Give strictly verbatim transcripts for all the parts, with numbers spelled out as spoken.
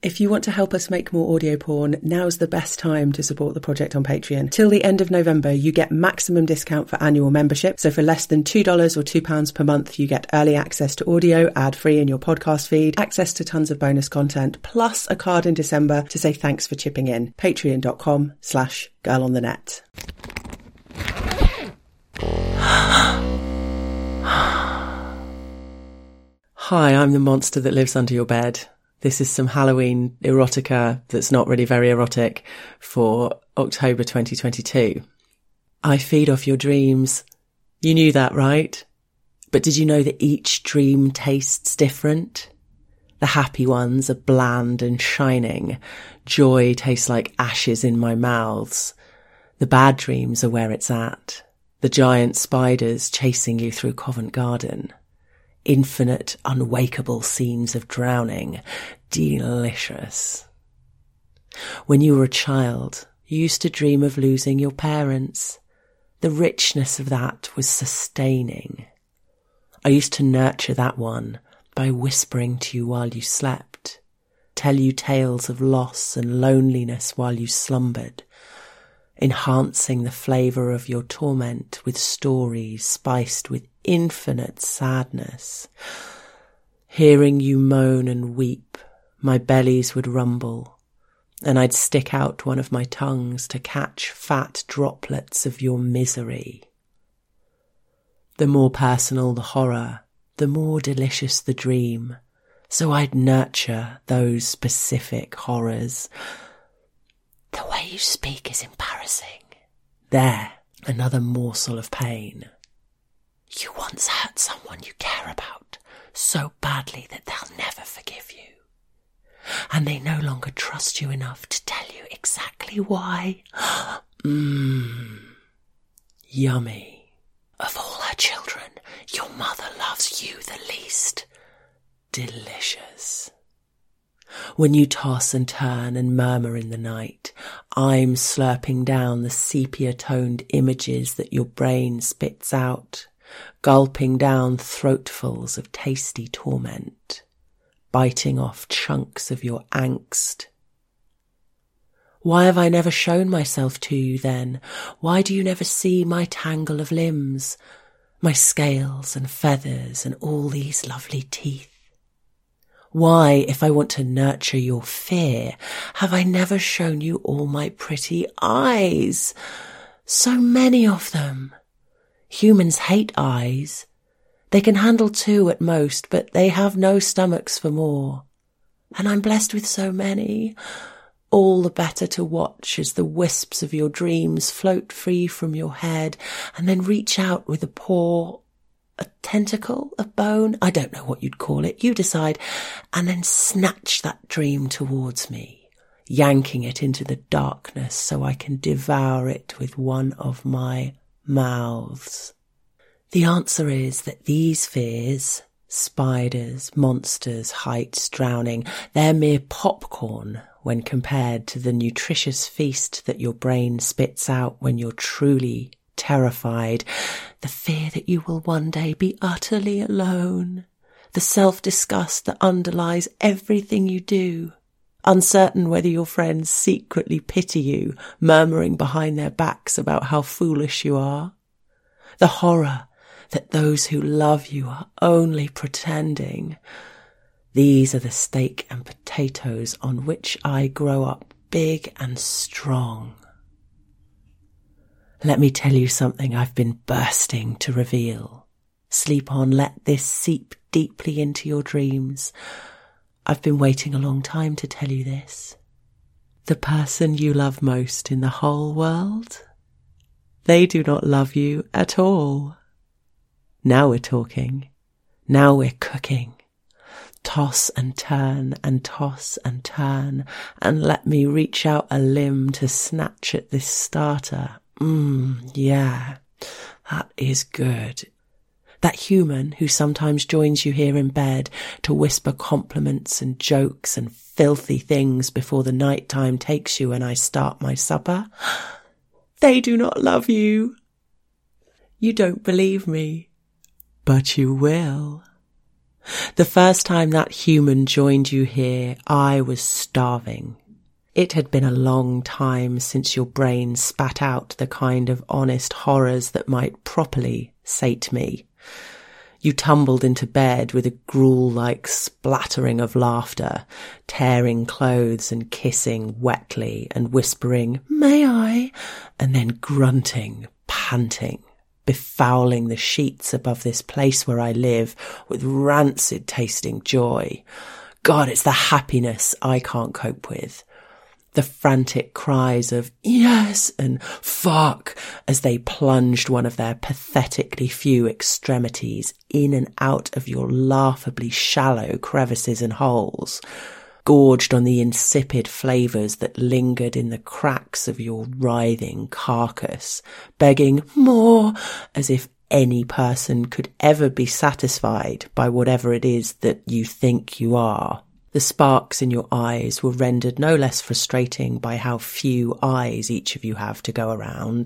If you want to help us make more audio porn, now's the best time to support the project on Patreon. Till the end of November, you get maximum discount for annual membership. So for less than two dollars or two pounds per month, you get early access to audio, ad-free in your podcast feed, access to tons of bonus content, plus a card in December to say thanks for chipping in. Patreon.com slash girl on the net. Hi, I'm the monster that lives under your bed. This is some Halloween erotica that's not really very erotic for October twenty twenty-two. I feed off your dreams. You knew that, right? But did you know that each dream tastes different? The happy ones are bland and shining. Joy tastes like ashes in my mouths. The bad dreams are where it's at. The giant spiders chasing you through Covent Garden. Infinite, unwakeable scenes of drowning. Delicious. When you were a child, you used to dream of losing your parents. The richness of that was sustaining. I used to nurture that one by whispering to you while you slept, tell you tales of loss and loneliness while you slumbered, enhancing the flavour of your torment with stories spiced with infinite sadness. Hearing you moan and weep, my bellies would rumble, and I'd stick out one of my tongues to catch fat droplets of your misery. The more personal the horror, the more delicious the dream, so I'd nurture those specific horrors. The way you speak is embarrassing. There, another morsel of pain. You once hurt someone you care about so badly that they'll never forgive you. And they no longer trust you enough to tell you exactly why. Mmm. Yummy. Of all her children, your mother loves you the least. Delicious. When you toss and turn and murmur in the night, I'm slurping down the sepia-toned images that your brain spits out, gulping down throatfuls of tasty torment, biting off chunks of your angst. Why have I never shown myself to you then? Why do you never see my tangle of limbs, my scales and feathers and all these lovely teeth? Why, if I want to nurture your fear, have I never shown you all my pretty eyes? So many of them. Humans hate eyes. They can handle two at most, but they have no stomachs for more. And I'm blessed with so many. All the better to watch as the wisps of your dreams float free from your head and then reach out with a paw, a tentacle, a bone, I don't know what you'd call it, you decide, and then snatch that dream towards me, yanking it into the darkness so I can devour it with one of my mouths. The answer is that these fears, spiders, monsters, heights, drowning, they're mere popcorn when compared to the nutritious feast that your brain spits out when you're truly terrified. The fear that you will one day be utterly alone. The self-disgust that underlies everything you do. Uncertain whether your friends secretly pity you, murmuring behind their backs about how foolish you are. The horror that those who love you are only pretending. These are the steak and potatoes on which I grow up big and strong. Let me tell you something I've been bursting to reveal. Sleep on, let this seep deeply into your dreams. I've been waiting a long time to tell you this. The person you love most in the whole world, they do not love you at all. Now we're talking. Now we're cooking. Toss and turn and toss and turn, and let me reach out a limb to snatch at this starter. Mmm, yeah, that is good. That human who sometimes joins you here in bed to whisper compliments and jokes and filthy things before the night time takes you and I start my supper. They do not love you. You don't believe me, but you will. The first time that human joined you here, I was starving. It had been a long time since your brain spat out the kind of honest horrors that might properly sate me. You tumbled into bed with a gruel-like splattering of laughter, tearing clothes and kissing wetly and whispering, "May I?" and then grunting, panting, befouling the sheets above this place where I live with rancid-tasting joy. God, it's the happiness I can't cope with. The frantic cries of "yes" and "fuck" as they plunged one of their pathetically few extremities in and out of your laughably shallow crevices and holes, gorged on the insipid flavours that lingered in the cracks of your writhing carcass, begging more, as if any person could ever be satisfied by whatever it is that you think you are. The sparks in your eyes were rendered no less frustrating by how few eyes each of you have to go around.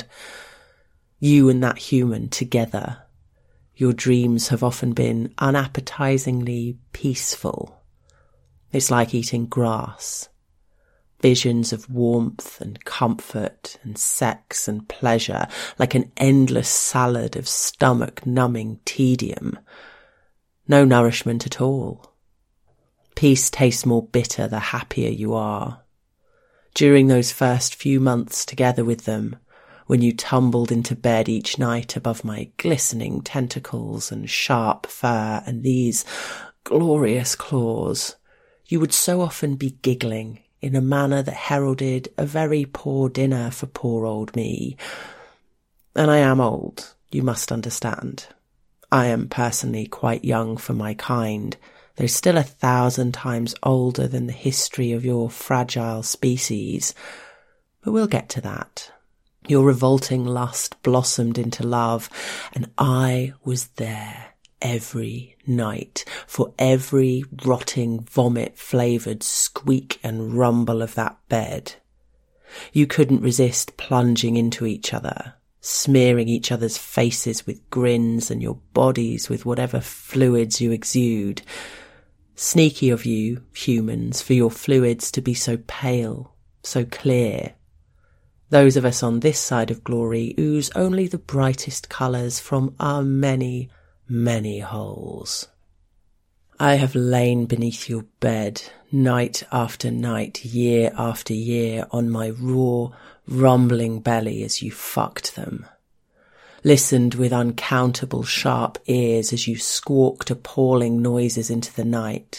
You and that human together. Your dreams have often been unappetizingly peaceful. It's like eating grass. Visions of warmth and comfort and sex and pleasure, like an endless salad of stomach-numbing tedium. No nourishment at all. Peace tastes more bitter the happier you are. During those first few months together with them, when you tumbled into bed each night above my glistening tentacles and sharp fur and these glorious claws, you would so often be giggling in a manner that heralded a very poor dinner for poor old me. And I am old, you must understand. I am personally quite young for my kind, though still a thousand times older than the history of your fragile species. But we'll get to that. Your revolting lust blossomed into love, and I was there every night for every rotting vomit-flavoured squeak and rumble of that bed. You couldn't resist plunging into each other, smearing each other's faces with grins and your bodies with whatever fluids you exude. Sneaky of you, humans, for your fluids to be so pale, so clear. Those of us on this side of glory ooze only the brightest colours from our many, many holes. I have lain beneath your bed, night after night, year after year, on my raw, rumbling belly as you fucked them. Listened with uncountable sharp ears as you squawked appalling noises into the night.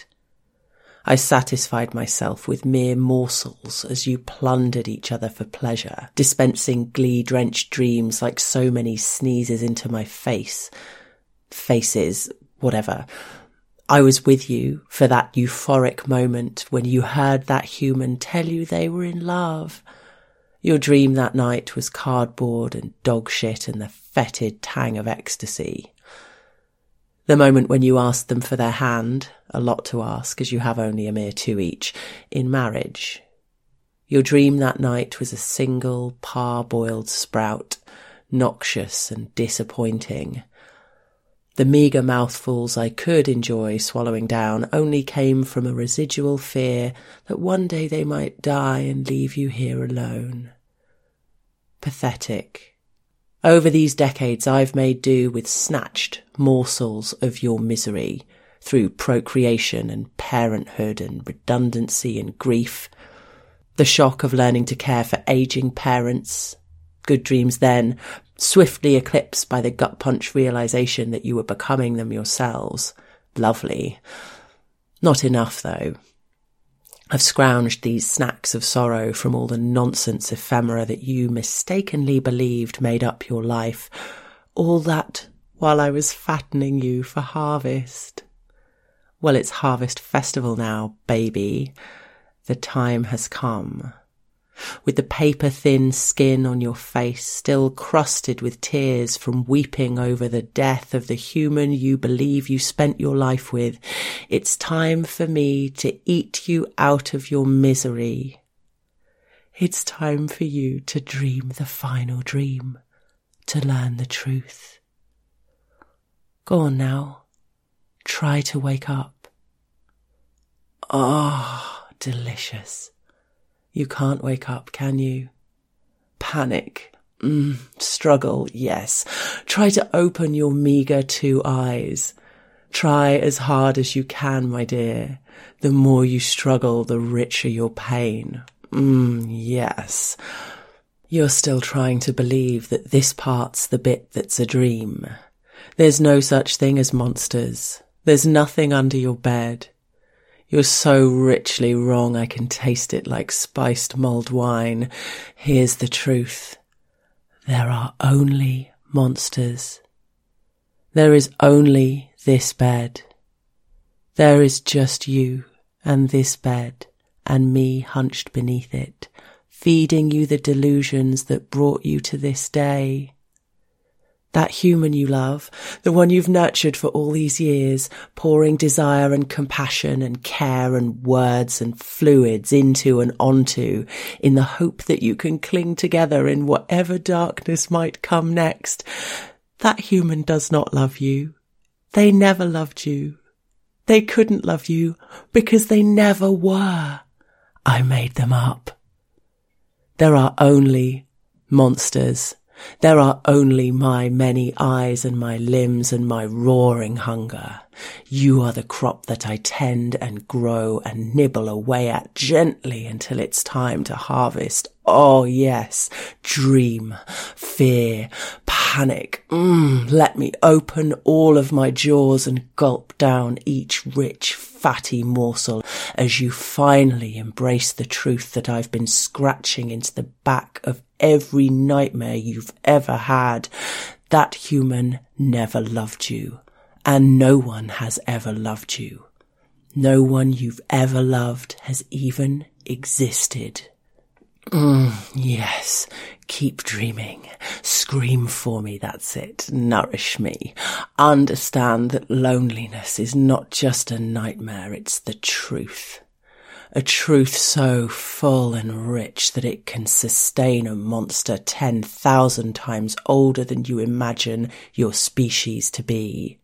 I satisfied myself with mere morsels as you plundered each other for pleasure, dispensing glee-drenched dreams like so many sneezes into my face. Faces, whatever. I was with you for that euphoric moment when you heard that human tell you they were in love. Your dream that night was cardboard and dog shit and the fetid tang of ecstasy. The moment when you asked them for their hand, a lot to ask as you have only a mere two each, in marriage. Your dream that night was a single parboiled sprout, noxious and disappointing. The meagre mouthfuls I could enjoy swallowing down only came from a residual fear that one day they might die and leave you here alone. Pathetic. Over these decades I've made do with snatched morsels of your misery through procreation and parenthood and redundancy and grief. The shock of learning to care for ageing parents. Good dreams then, swiftly eclipsed by the gut-punch realization that you were becoming them yourselves. Lovely. Not enough, though. I've scrounged these snacks of sorrow from all the nonsense ephemera that you mistakenly believed made up your life. All that while I was fattening you for harvest. Well, it's harvest festival now, baby. The time has come. With the paper-thin skin on your face still crusted with tears from weeping over the death of the human you believe you spent your life with, it's time for me to eat you out of your misery. It's time for you to dream the final dream, to learn the truth. Go on now, Try to wake up. Ah, oh, delicious. You can't wake up, can you? Panic. Mm, struggle, yes. Try to open your meagre two eyes. Try as hard as you can, my dear. The more you struggle, the richer your pain. Mm, yes. You're still trying to believe that this part's the bit that's a dream. There's no such thing as monsters. There's nothing under your bed. You're so richly wrong I can taste it like spiced mulled wine. Here's the truth. There are only monsters. There is only this bed. There is just you and this bed and me hunched beneath it, feeding you the delusions that brought you to this day. That human you love, the one you've nurtured for all these years, pouring desire and compassion and care and words and fluids into and onto, in the hope that you can cling together in whatever darkness might come next. That human does not love you. They never loved you. They couldn't love you because they never were. I made them up. There are only monsters. There are only my many eyes and my limbs and my roaring hunger. You are the crop that I tend and grow and nibble away at gently until it's time to harvest. Oh yes, dream, fear, panic. Mm, let me open all of my jaws and gulp down each rich, fatty morsel as you finally embrace the truth that I've been scratching into the back of every nightmare you've ever had. That human never loved you, and no one has ever loved you. No one you've ever loved has even existed. Mm, yes, keep dreaming. Scream for me, that's it. Nourish me. Understand that loneliness is not just a nightmare, it's the truth. A truth so full and rich that it can sustain a monster ten thousand times older than you imagine your species to be.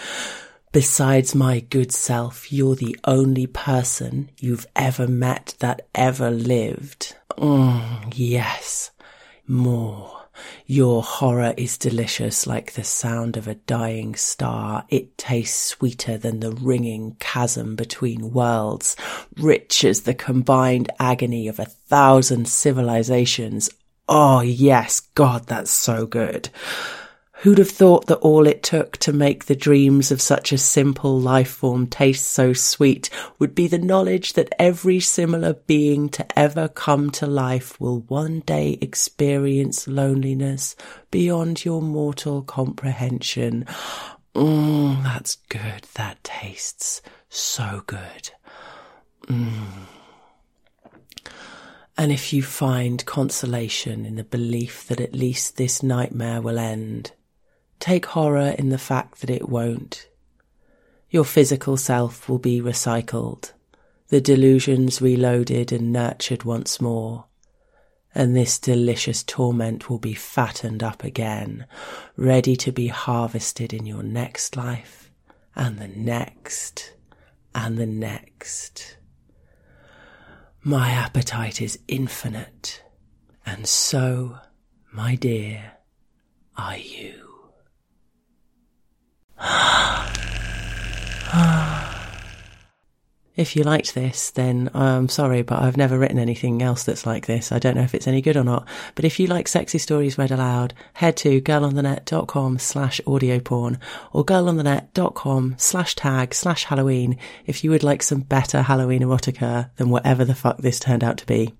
Besides my good self, you're the only person you've ever met that ever lived. Mm, yes, more. Your horror is delicious like the sound of a dying star. It tastes sweeter than the ringing chasm between worlds, rich as the combined agony of a thousand civilizations. Oh yes, God, that's so good. Who'd have thought that all it took to make the dreams of such a simple life form taste so sweet would be the knowledge that every similar being to ever come to life will one day experience loneliness beyond your mortal comprehension. Mmm, that's good. That tastes so good. Mmm. And if you find consolation in the belief that at least this nightmare will end, take horror in the fact that it won't. Your physical self will be recycled, the delusions reloaded and nurtured once more, and this delicious torment will be fattened up again, ready to be harvested in your next life, and the next, and the next. My appetite is infinite, and so, my dear, are you. If you liked this, then I'm sorry, but I've never written anything else that's like this. I don't know if it's any good or not. But if you like sexy stories read aloud, head to girlonthenet.com slash audioporn or girlonthenet.com slash tag slash Halloween if you would like some better Halloween erotica than whatever the fuck this turned out to be.